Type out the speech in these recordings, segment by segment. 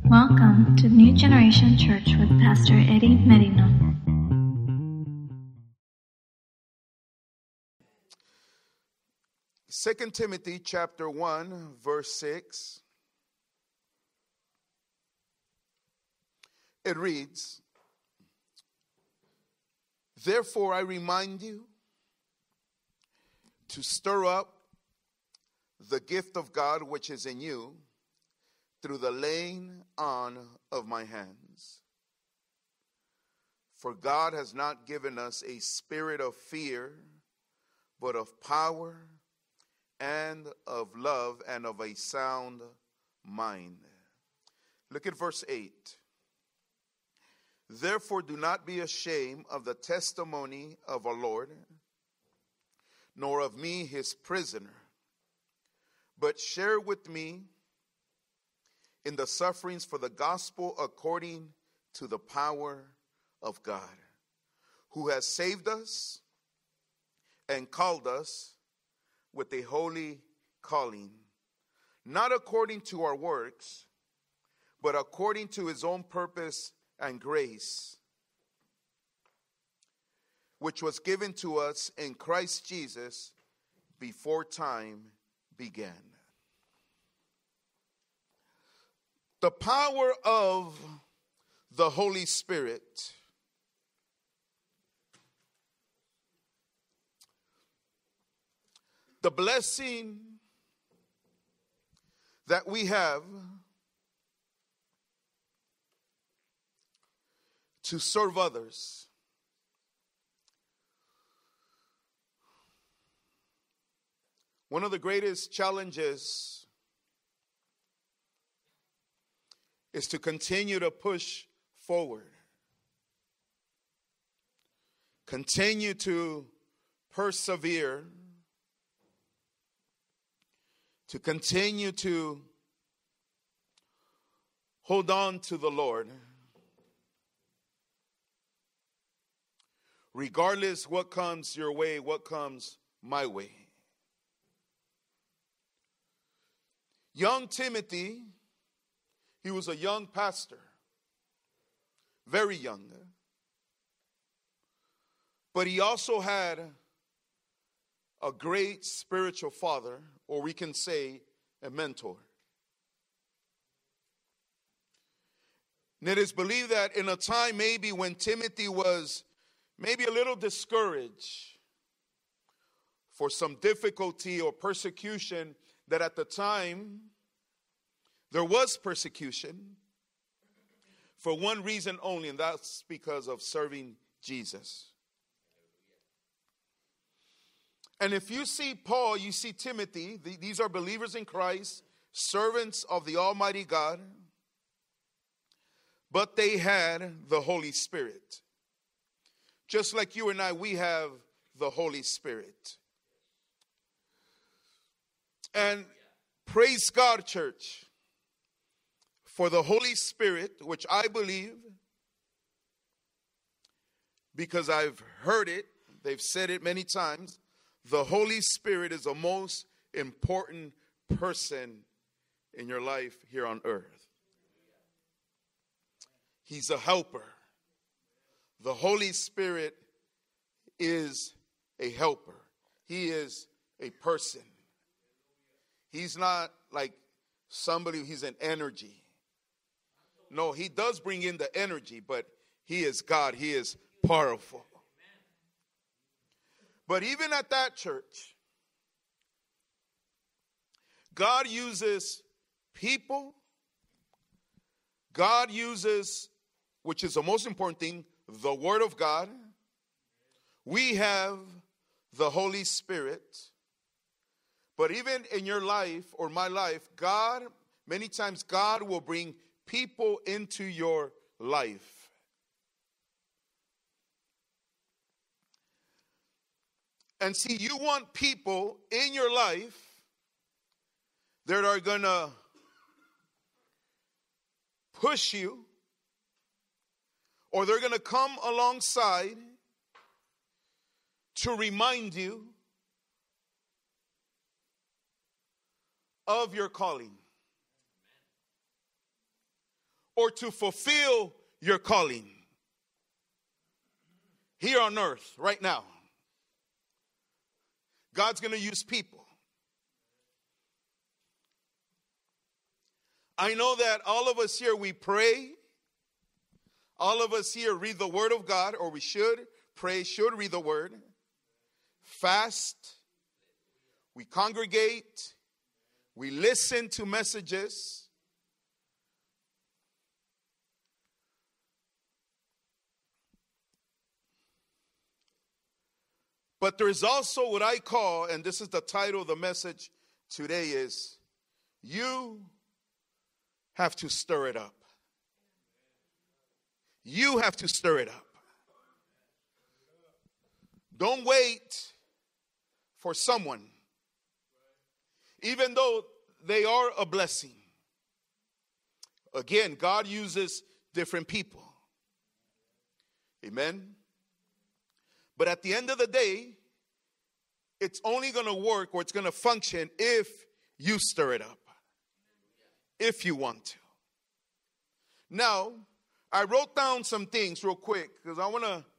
Welcome to New Generation Church with Pastor Eddie Merino. 2 Timothy chapter 1, verse 6. It reads, "Therefore I remind you to stir up the gift of God which is in you through the laying on of my hands. For God has not given us a spirit of fear, but of power and of love and of a sound mind." Look at verse 8. "Therefore do not be ashamed of the testimony of our Lord, nor of me his prisoner, but share with me in the sufferings for the gospel according to the power of God, who has saved us and called us with a holy calling, not according to our works, but according to his own purpose and grace, which was given to us in Christ Jesus before time began." The power of the Holy Spirit. The blessing that we have to serve others. One of the greatest challenges is to continue to push forward. Continue to persevere. To continue to hold on to the Lord. Regardless what comes your way, what comes my way. Young Timothy, he was a young pastor, very young. But he also had a great spiritual father, or we can say a mentor. And it is believed that in a time maybe when Timothy was maybe a little discouraged for some difficulty or persecution, that at the time there was persecution for one reason only, and that's because of serving Jesus. And if you see Paul, you see Timothy, these are believers in Christ, servants of the Almighty God, but they had the Holy Spirit. Just like you and I, we have the Holy Spirit. And praise God, church, for the Holy Spirit, which I believe, because I've heard it, they've said it many times, the Holy Spirit is the most important person in your life here on earth. He's a helper. The Holy Spirit is a helper. He is a person. He's not like somebody, he's an energy. No, he does bring in the energy, but he is God. He is powerful. But even at that church, God uses people. God uses, which is the most important thing, the Word of God. We have the Holy Spirit. But even in your life or my life, God, many times God will bring people into your life. And see, you want people in your life that are going to push you, or they're going to come alongside to remind you of your calling. or to fulfill your calling here on earth right now. God's going to use people. I know that all of us here, we pray. All of us here read the Word of God, or we should pray, should read the Word. Fast. We congregate. We listen to messages. But there is also what I call, and this is the title of the message today, is you have to stir it up. You have to stir it up. Don't wait for someone, even though they are a blessing. Again, God uses different people. Amen. But at the end of the day, it's only going to work, or it's going to function, if you stir it up. If you want to. Now, I wrote down some things real quick because I want to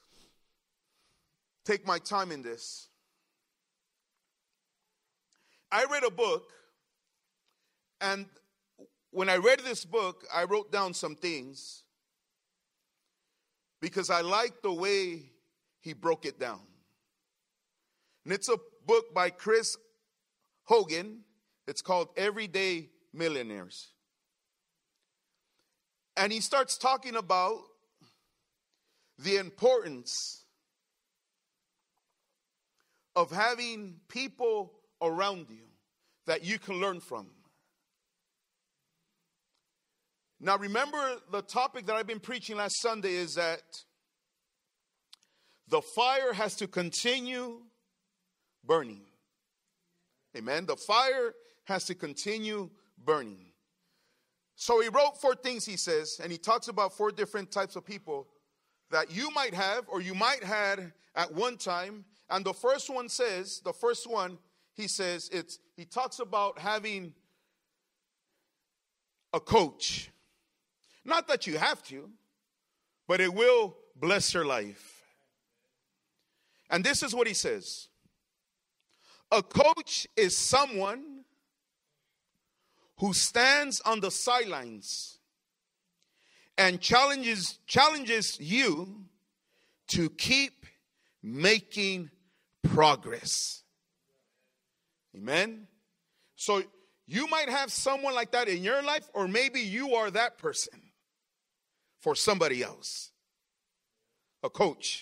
take my time in this. I read a book, and when I read this book, I wrote down some things because I liked the way he broke it down. And it's a book by Chris Hogan. It's called Everyday Millionaires. And he starts talking about the importance of having people around you that you can learn from. Now remember, the topic that I've been preaching last Sunday is that the fire has to continue burning. Amen. The fire has to continue burning. So he wrote 4 things, he says, and he talks about 4 different types of people that you might have, or you might have at one time. And the first one, he says, he talks about having a coach. Not that you have to, but it will bless your life. And this is what he says. A coach is someone who stands on the sidelines and challenges you to keep making progress. Amen. So you might have someone like that in your life, or maybe you are that person for somebody else. A coach.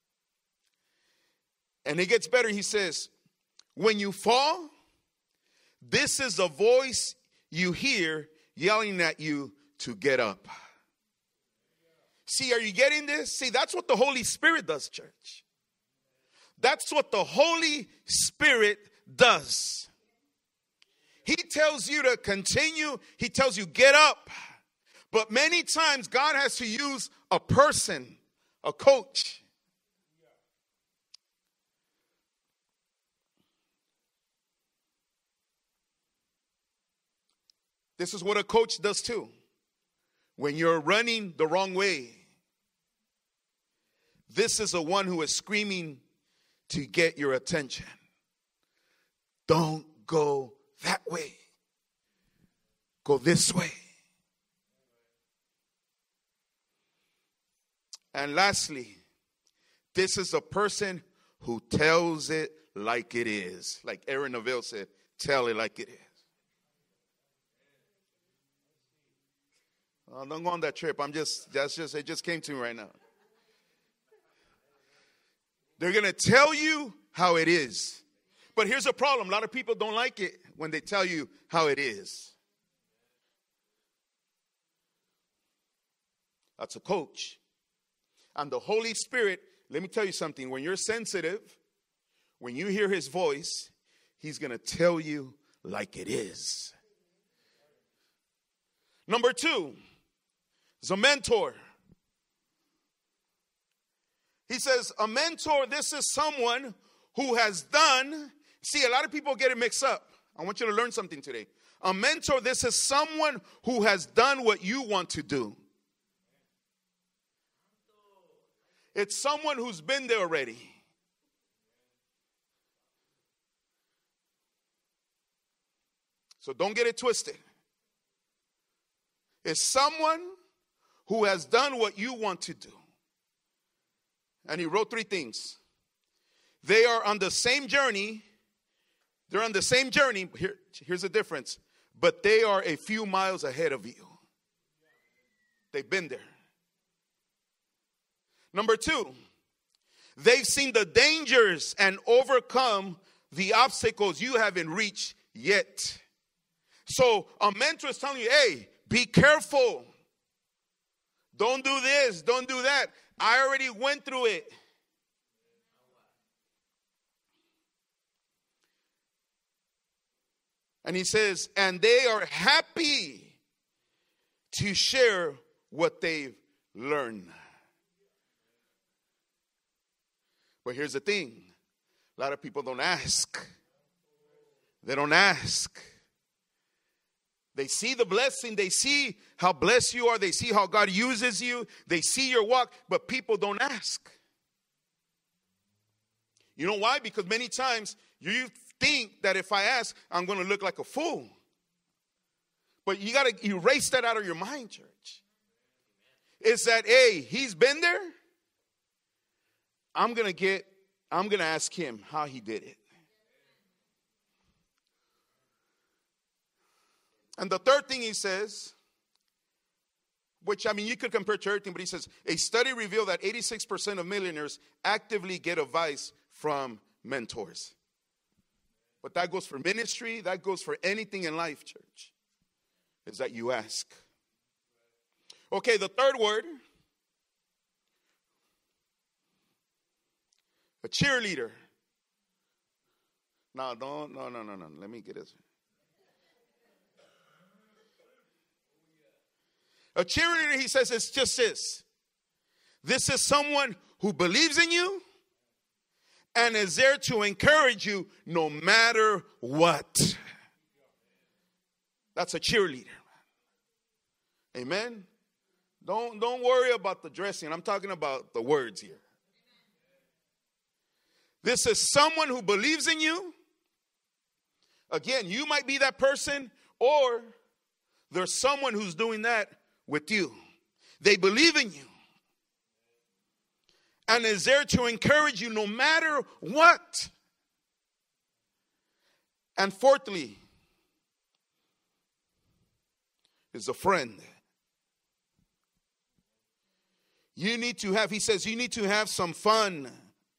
And it gets better. He says, when you fall, this is a voice you hear yelling at you to get up. See, are you getting this? See, that's what the Holy Spirit does, church. That's what the Holy Spirit does. He tells you to continue. He tells you get up. But many times God has to use a person, a coach. This is what a coach does too. When you're running the wrong way, this is the one who is screaming to get your attention. Don't go that way. Go this way. And lastly, this is a person who tells it like it is. Like Aaron Neville said, tell it like it is. Don't go on that trip. it just came to me right now. They're going to tell you how it is. But here's a problem. A lot of people don't like it when they tell you how it is. That's a coach. And the Holy Spirit, let me tell you something. When you're sensitive, when you hear his voice, he's going to tell you like it is. Number 2 is a mentor. He says a mentor, this is someone who has done. See, a lot of people get it mixed up. I want you to learn something today. A mentor, this is someone who has done what you want to do. It's someone who's been there already. So don't get it twisted. It's someone who has done what you want to do. And he wrote 3 things. They are on the same journey. They're on the same journey. Here's the difference. But they are a few miles ahead of you. They've been there. Number 2, they've seen the dangers and overcome the obstacles you haven't reached yet. So a mentor is telling you, hey, be careful. Don't do this. Don't do that. I already went through it. And he says, and they are happy to share what they've learned. But here's the thing. A lot of people don't ask. They don't ask. They see the blessing. They see how blessed you are. They see how God uses you. They see your walk. But people don't ask. You know why? Because many times you think that if I ask, I'm going to look like a fool. But you got to erase that out of your mind, church. It's that, hey, he's been there. I'm going to ask him how he did it. And the third thing he says, which, I mean, you could compare to everything, but he says, a study revealed that 86% of millionaires actively get advice from mentors. But that goes for ministry, that goes for anything in life, church, is that you ask. Okay, the third word, a cheerleader. No. Let me get this. A cheerleader, he says, it's just this. This is someone who believes in you and is there to encourage you no matter what. That's a cheerleader. Amen? Don't worry about the dressing. I'm talking about the words here. This is someone who believes in you. Again, you might be that person, or there's someone who's doing that with you. They believe in you and is there to encourage you no matter what. And fourthly, is a friend. You need to have, he says, you need to have some fun.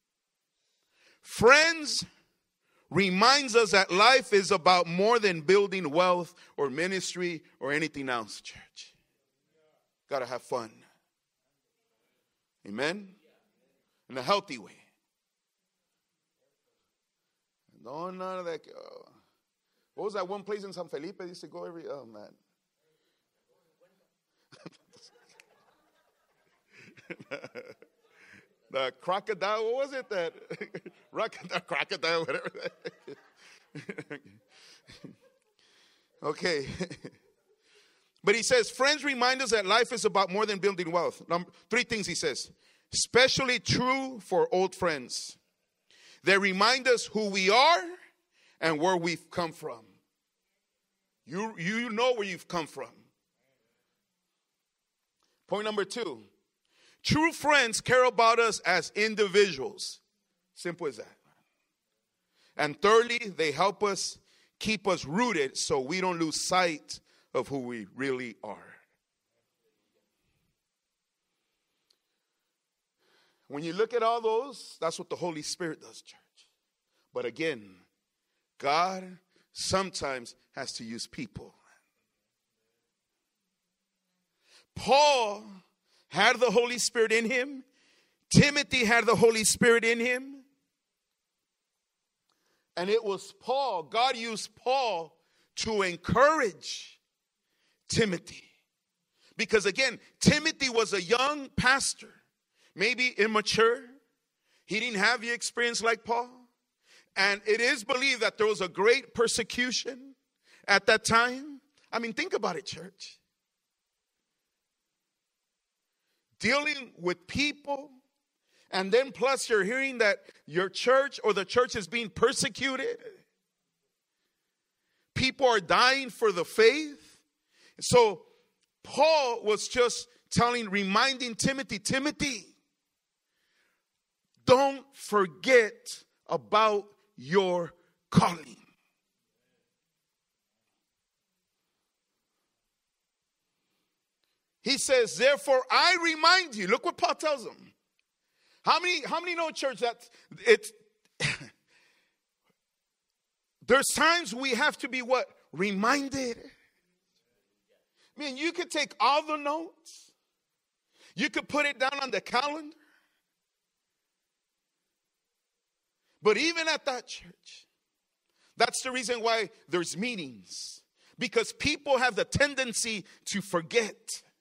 Friends reminds us that life is about more than building wealth or ministry or anything else, church. Got to have fun. Amen? In a healthy way. No, none of that. What was that one place in San Felipe they used to go every, oh man. The crocodile, what was it that? Crocodile, whatever. Okay. But he says, friends remind us that life is about more than building wealth. 3 things he says. Especially true for old friends. They remind us who we are and where we've come from. You know where you've come from. Point number 2. True friends care about us as individuals. Simple as that. And thirdly, they help us keep us rooted so we don't lose sight of who we really are. When you look at all those, that's what the Holy Spirit does, church. But again, God sometimes has to use people. Paul had the Holy Spirit in him. Timothy had the Holy Spirit in him. And it was Paul, God used Paul to encourage Timothy. Because again, Timothy was a young pastor, maybe immature. He didn't have the experience like Paul. And it is believed that there was a great persecution at that time. I mean, think about it, church. Dealing with people, and then plus you're hearing that your church or the church is being persecuted. People are dying for the faith. So Paul was just reminding Timothy, don't forget about your calling. He says, therefore, I remind you. Look what Paul tells them. How many know, church, that it's there's times we have to be what? Reminded. I mean, you could take all the notes. You could put it down on the calendar. But even at that church, that's the reason why there's meetings. Because people have the tendency to forget.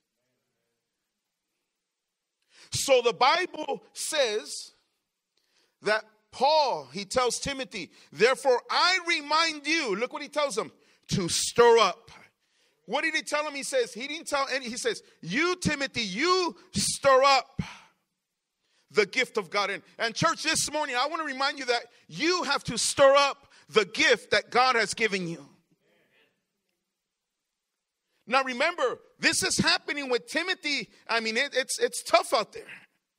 So the Bible says that Paul, he tells Timothy, therefore I remind you, look what he tells him, to stir up. What did he tell him? He says, he says, you, Timothy, you stir up the gift of God. And church, this morning, I want to remind you that you have to stir up the gift that God has given you. Now remember, this is happening with Timothy. I mean, it's tough out there.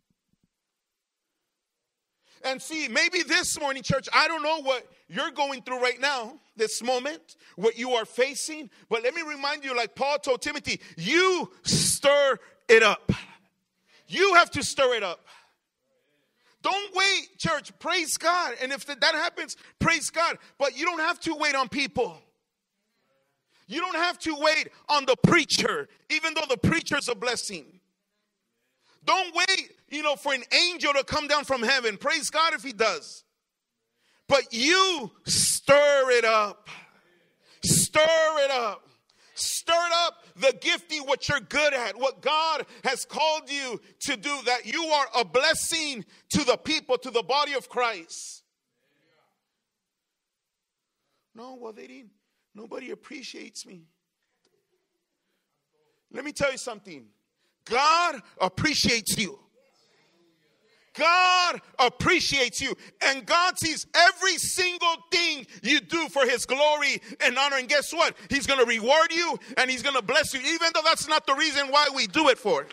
And see, maybe this morning, church, I don't know what you're going through right now, this moment, what you are facing. But let me remind you, like Paul told Timothy, you stir it up. You have to stir it up. Don't wait, church. Praise God. And if that happens, praise God. But you don't have to wait on people. You don't have to wait on the preacher, even though the preacher is a blessing. Don't wait, for an angel to come down from heaven. Praise God if he does. But you stir it up. Stir it up. Stir up the gifting, what you're good at, what God has called you to do, that you are a blessing to the people, to the body of Christ. No, well, nobody appreciates me. Let me tell you something. God appreciates you. God appreciates you. And God sees every single thing you do for his glory and honor. And guess what? He's going to reward you and he's going to bless you, even though that's not the reason why we do it for.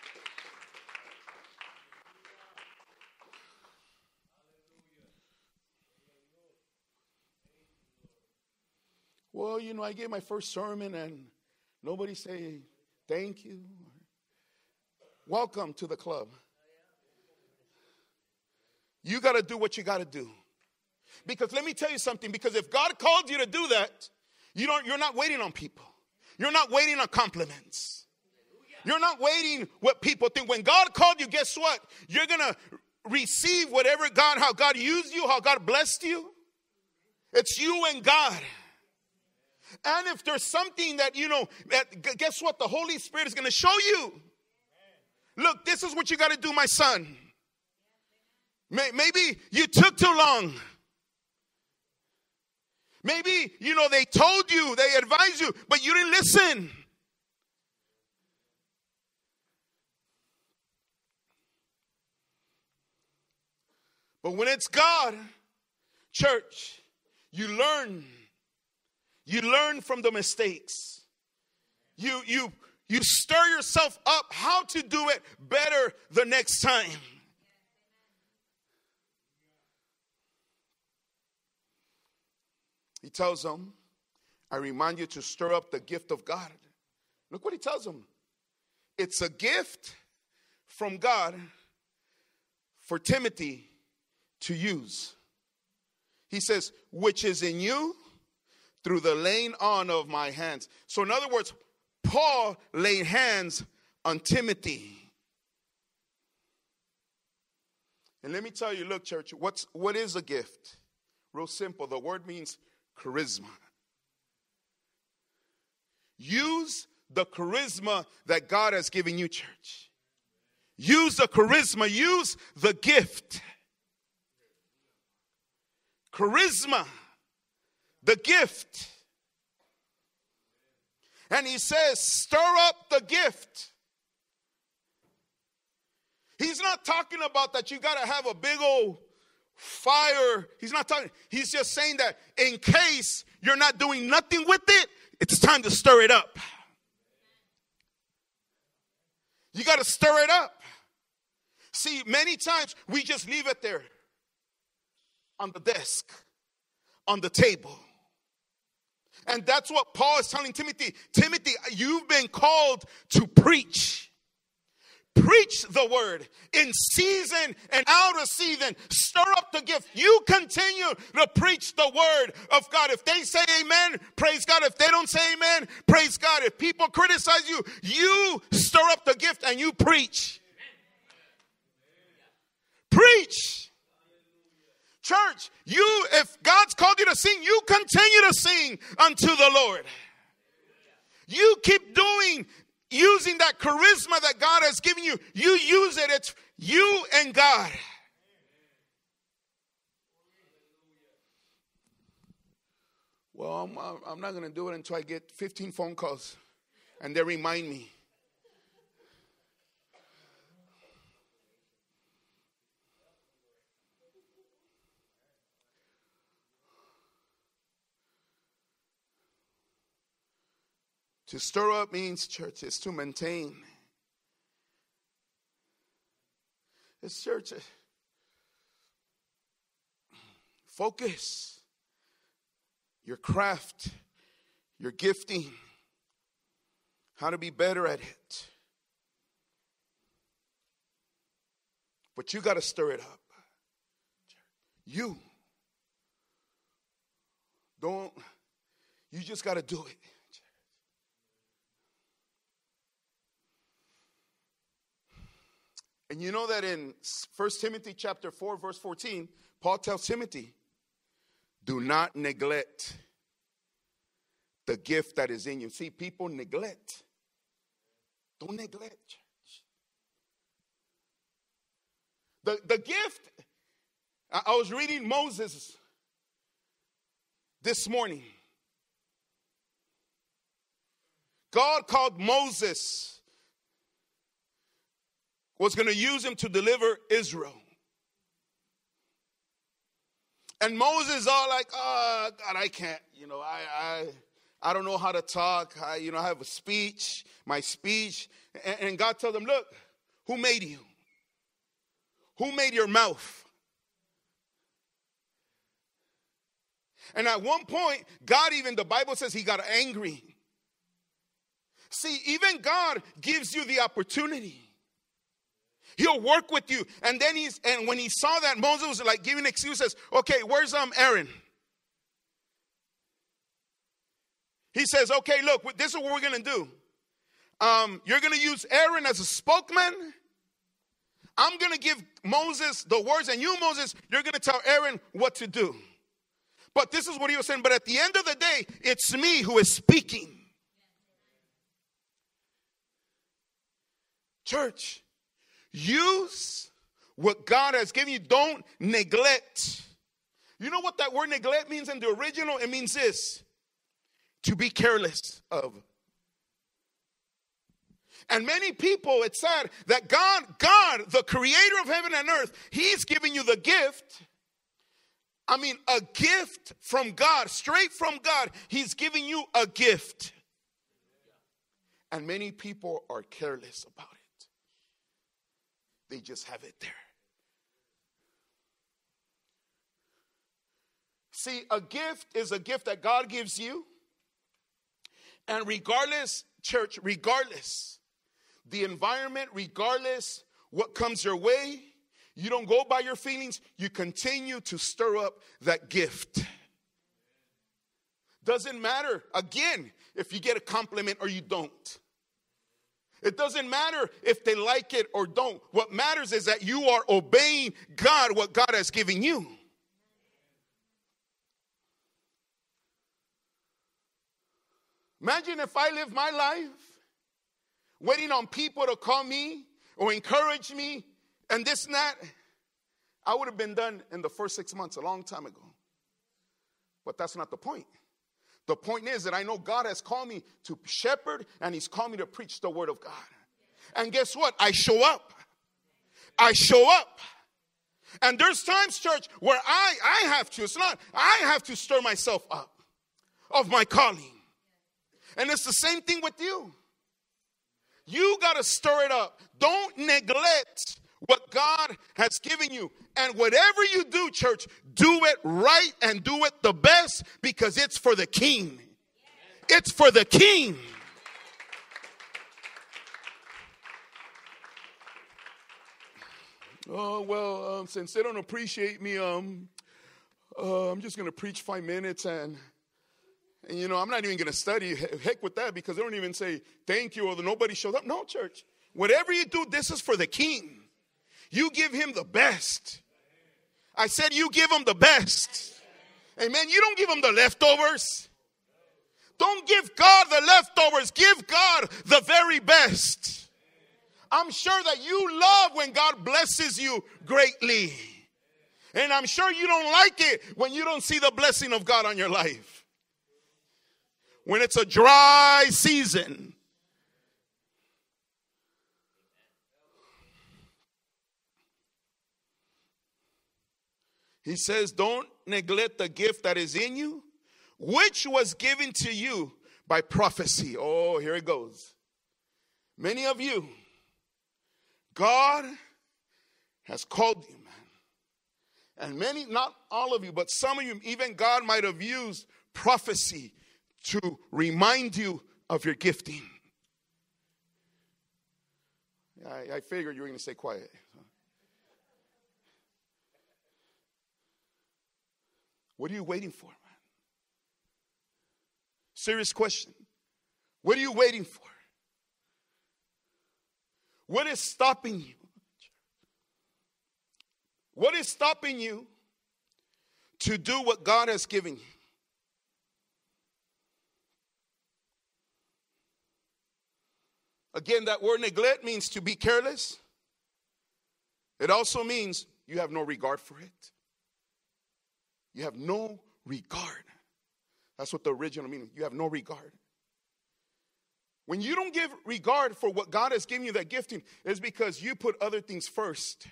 Well, I gave my first sermon and nobody say thank you. Welcome to the club. You got to do what you got to do. Because let me tell you something. Because if God called you to do that, you're not waiting on people. You're not waiting on compliments. You're not waiting what people think. When God called you, guess what? You're going to receive whatever how God used you, how God blessed you. It's you and God. And if there's something that, guess what? The Holy Spirit is going to show you. Look, this is what you got to do, my son. Maybe you took too long. Maybe, they told you, they advised you, but you didn't listen. But when it's God, church, you learn. You learn from the mistakes. You stir yourself up how to do it better the next time. He tells them, I remind you to stir up the gift of God. Look what he tells them. It's a gift from God for Timothy to use. He says, which is in you through the laying on of my hands. So in other words, Paul laid hands on Timothy. And let me tell you, look, church, what is a gift? Real simple. The word means charisma. Use the charisma that God has given you, church. Use the charisma. Use the gift. Charisma. The gift. And he says, stir up the gift. He's not talking about that you got to have a big old fire. He's not talking. He's just saying that in case you're not doing nothing with it, it's time to stir it up. You got to stir it up. See, many times we just leave it there on the desk, on the table. And that's what Paul is telling Timothy. Timothy, you've been called to preach. Preach the word in season and out of season. Stir up the gift. You continue to preach the word of God. If they say amen, praise God. If they don't say amen, praise God. If people criticize you, you stir up the gift and you preach. Preach. Church, if God's called you to sing, you continue to sing unto the Lord. You keep using that charisma that God has given you. You use it. It's you and God. Well, I'm not going to do it until I get 15 phone calls and they remind me. To stir up means, church, is to maintain. It's church. Focus. Your craft. Your gifting. How to be better at it. But you got to stir it up. You just got to do it. And you know that in 1 Timothy chapter 4, verse 14, Paul tells Timothy, do not neglect the gift that is in you. See, people neglect. Don't neglect, church. The gift, I was reading Moses this morning. God called Moses, was going to use him to deliver Israel. And Moses all like, oh, God, I can't, I don't know how to talk. I have a speech, my speech. And God told him, look, who made you? Who made your mouth? And at one point, God the Bible says he got angry. See, even God gives you the opportunity. He'll work with you. And then when he saw that Moses was like giving excuses, okay, where's Aaron? He says, okay, look, this is what we're going to do. You're going to use Aaron as a spokesman. I'm going to give Moses the words, and you, Moses, you're going to tell Aaron what to do. But this is what he was saying. But at the end of the day, it's me who is speaking. Church, use what God has given you. Don't neglect. You know what that word neglect means in the original? It means this: to be careless of. And many people, it's sad that God, the creator of heaven and earth, he's giving you the gift. I mean, a gift from God, straight from God. He's giving you a gift. And many people are careless about it. They just have it there. See, a gift is a gift that God gives you. And regardless, church, regardless the environment, regardless what comes your way, you don't go by your feelings. You continue to stir up that gift. Doesn't matter, again, if you get a compliment or you don't. It doesn't matter if they like it or don't. What matters is that you are obeying God, what God has given you. Imagine if I lived my life waiting on people to call me or encourage me and this and that. I would have been done in the first 6 months a long time ago. But that's not the point. The point is that I know God has called me to shepherd, and he's called me to preach the word of God. And guess what? I show up. I show up. And there's times, church, where I have to. It's not, I have to stir myself up of my calling. And it's the same thing with you. You got to stir it up. Don't neglect what God has given you. And whatever you do, church, do it right and do it the best, because it's for the King. It's for the King. Oh, well, since they don't appreciate me, I'm just going to preach 5 minutes and you know, I'm not even going to study. Heck with that, because they don't even say thank you or nobody shows up. No, church. Whatever you do, this is for the King. You give him the best. I said you give him the best. Amen. You don't give him the leftovers. Don't give God the leftovers. Give God the very best. I'm sure that you love when God blesses you greatly. And I'm sure you don't like it when you don't see the blessing of God on your life. When it's a dry season. He says, don't neglect the gift that is in you, which was given to you by prophecy. Oh, here it goes. Many of you, God has called you, man. And many, not all of you, but some of you, even God might have used prophecy to remind you of your gifting. I figured you were going to stay quiet. What are you waiting for, man? Serious question. What are you waiting for? What is stopping you? What is stopping you to do what God has given you? Again, that word neglect means to be careless. It also means you have no regard for it. You have no regard. That's what the original meaning. You have no regard. When you don't give regard for what God has given you, that gifting, is because you put other things first.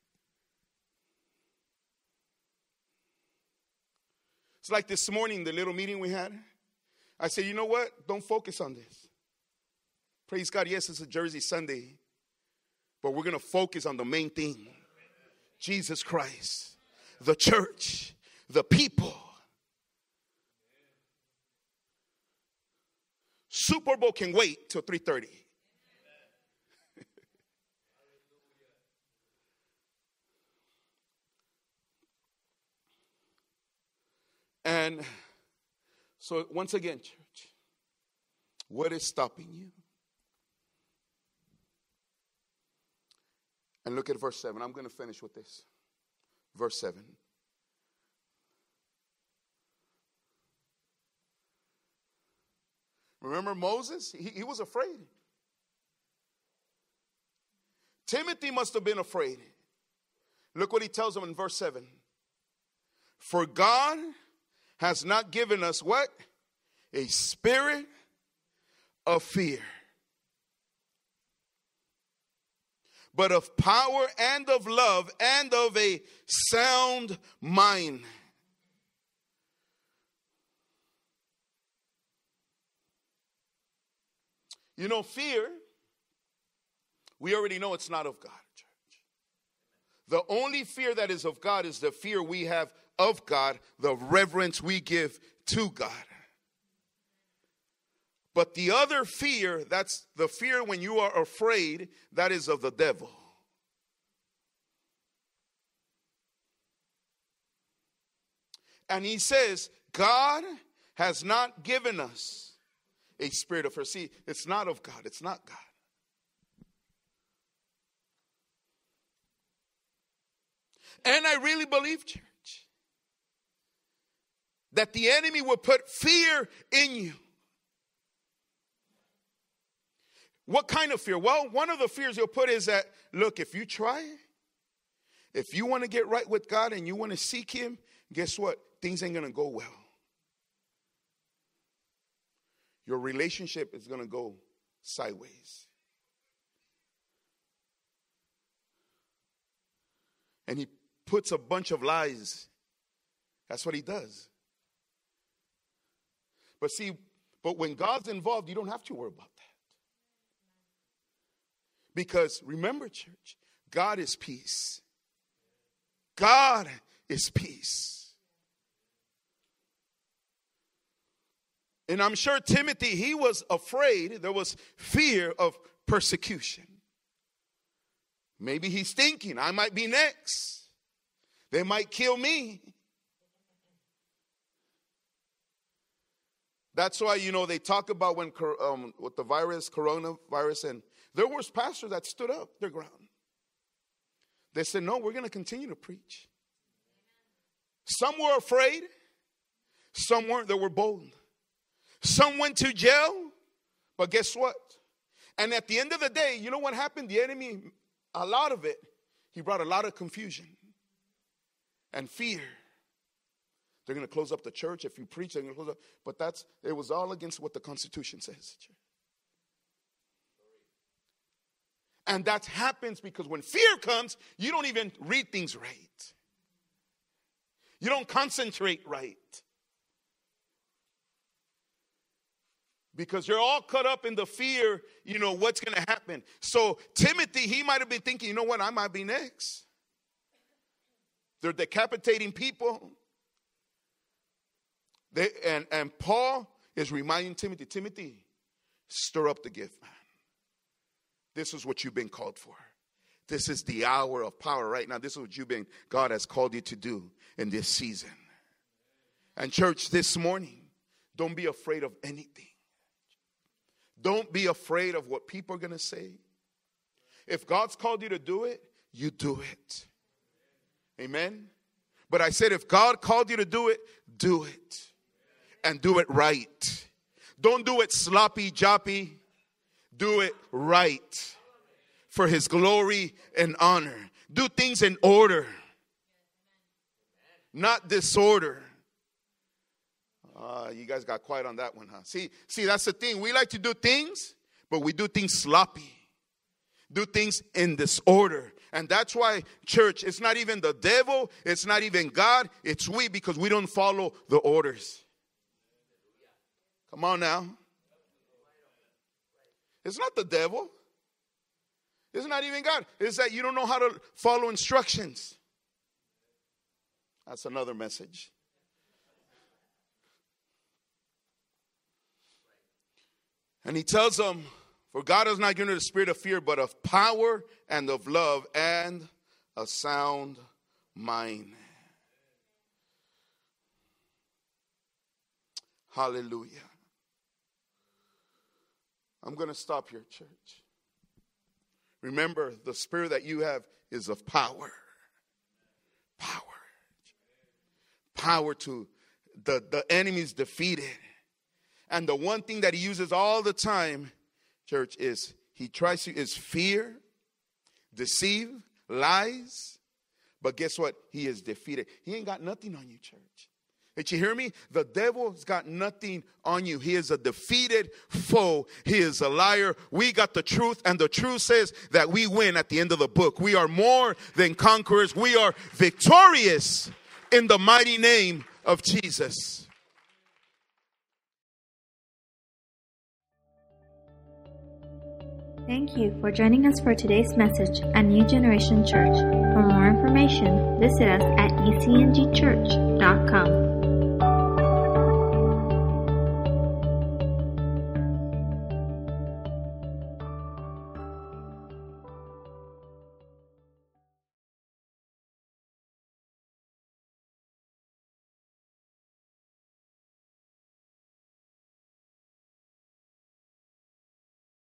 It's like this morning, the little meeting we had. I said, you know what? Don't focus on this. Praise God, yes, it's a Jersey Sunday, but we're going to focus on the main thing. Jesus Christ, the church, the people. Super Bowl can wait till 3:30. And so once again, church, what is stopping you? And look at verse 7. I'm going to finish with this. Verse 7. Remember Moses? He was afraid. Timothy must have been afraid. Look what he tells him in verse 7. For God has not given us what? A spirit of fear, but of power and of love and of a sound mind. You know, fear, we already know it's not of God, church. The only fear that is of God is the fear we have of God, the reverence we give to God. But the other fear, that's the fear when you are afraid, that is of the devil. And he says, God has not given us a spirit of fear. See, it's not of God. It's not God. And I really believe, church, that the enemy will put fear in you. What kind of fear? Well, one of the fears he'll put is that, look, if you try, if you want to get right with God and you want to seek him, guess what? Things ain't going to go well. your relationship is going to go sideways. And he puts a bunch of lies. That's what he does. But when God's involved, you don't have to worry about that. Because remember, church, God is peace. God is peace. And I'm sure Timothy, he was afraid. There was fear of persecution. Maybe he's thinking, I might be next. They might kill me. That's why, they talk about when with the coronavirus, and there was pastors that stood up their ground. They said, no, we're going to continue to preach. Some were afraid. Some weren't. They were bold. Some went to jail. But guess what? And at the end of the day, you know what happened? The enemy, a lot of it, he brought a lot of confusion and fear. They're going to close up the church. If you preach, they're going to close up. But it was all against what the Constitution says. And that happens because when fear comes, you don't even read things right. You don't concentrate right. Because you're all caught up in the fear, what's going to happen. So Timothy, he might have been thinking, you know what, I might be next. They're decapitating people. And Paul is reminding Timothy, stir up the gift, man. This is what you've been called for. This is the hour of power right now. This is what God has called you to do in this season. And church, this morning, don't be afraid of anything. Don't be afraid of what people are going to say. If God's called you to do it, you do it. Amen. But I said, if God called you to do it, do it. And do it right. Don't do it sloppy, joppy. Do it right. For his glory and honor. Do things in order. Not disorder. You guys got quiet on that one, huh? See, that's the thing. We like to do things, but we do things sloppy. Do things in disorder. And that's why, church, it's not even the devil. It's not even God. It's we, because we don't follow the orders. Come on now. It's not the devil. It's not even God. It's that you don't know how to follow instructions. That's another message. And he tells them, for God has not given you the spirit of fear, but of power and of love and a sound mind. Hallelujah. I'm going to stop here, church. Remember, the spirit that you have is of power. Power. Power to the enemy's defeated. And the one thing that he uses all the time, church, is fear, deceive, lies. But guess what? He is defeated. He ain't got nothing on you, church. Did you hear me? The devil's got nothing on you. He is a defeated foe. He is a liar. We got the truth, and the truth says that we win at the end of the book. We are more than conquerors. We are victorious in the mighty name of Jesus. Thank you for joining us for today's message at New Generation Church. For more information, visit us at ecngchurch.com.